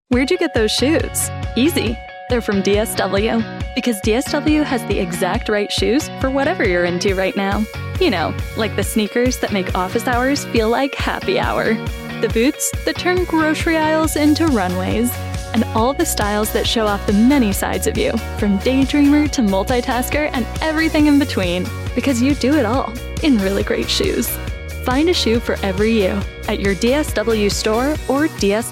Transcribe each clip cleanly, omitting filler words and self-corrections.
Where'd you get those shoes? Easy. They're from DSW. Because DSW has the exact right shoes for whatever you're into right now. You know, like the sneakers that make office hours feel like happy hour. The boots that turn grocery aisles into runways. And all the styles that show off the many sides of you, from daydreamer to multitasker and everything in between. Because you do it all in really great shoes. Find a shoe for every you at your DSW store or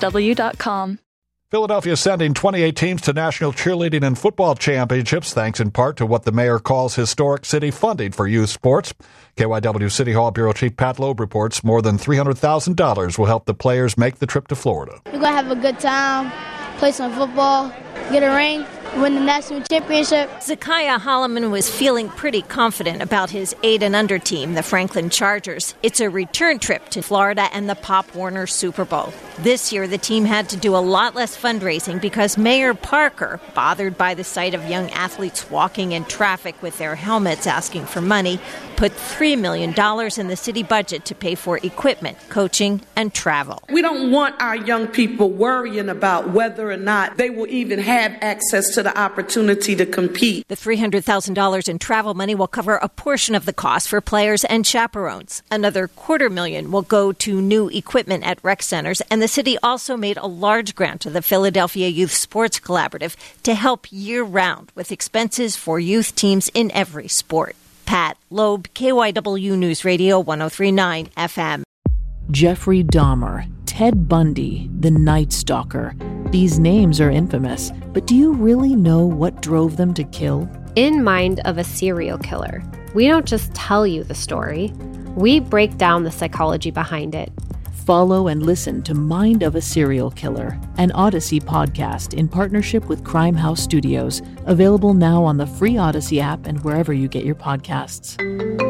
DSW.com. Philadelphia is sending 28 teams to national cheerleading and football championships, thanks in part to what the mayor calls historic city funding for youth sports. KYW City Hall Bureau Chief Pat Loeb reports more than $300,000 will help the players make the trip to Florida. We're going to have a good time, play some football, get a ring, win the national championship. Zakiah Holloman was feeling pretty confident about his 8 and under team, the Franklin Chargers. It's a return trip to Florida and the Pop Warner Super Bowl. This year, the team had to do a lot less fundraising because Mayor Parker, bothered by the sight of young athletes walking in traffic with their helmets asking for money, put $3 million in the city budget to pay for equipment, coaching, and travel. We don't want our young people worrying about whether or not they will even have access to the opportunity to compete. The $300,000 in travel money will cover a portion of the cost for players and chaperones. Another $250,000 will go to new equipment at rec centers, and the city also made a large grant to the Philadelphia Youth Sports Collaborative to help year-round with expenses for youth teams in every sport. Pat Loeb, KYW News Radio 103.9 FM. Jeffrey Dahmer, Ted Bundy, the Night Stalker. These names are infamous, but do you really know what drove them to kill? In Mind of a Serial Killer, we don't just tell you the story, we break down the psychology behind it. Follow and listen to Mind of a Serial Killer, an Odyssey podcast in partnership with Crime House Studios, available now on the free Odyssey app and wherever you get your podcasts.